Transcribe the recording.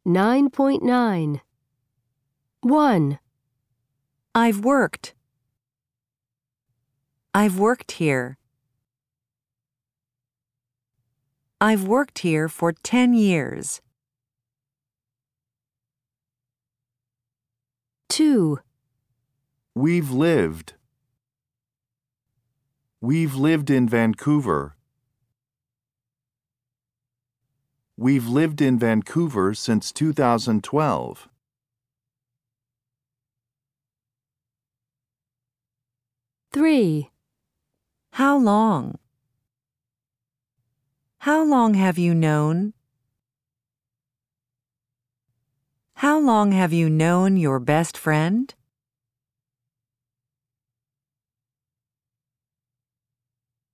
9.9. 1. I've worked. I've worked here. I've worked here for 10 years. 2. We've lived. We've lived in Vancouver. We've lived in Vancouver since 2012. 3. How long? How long have you known? How long have you known your best friend?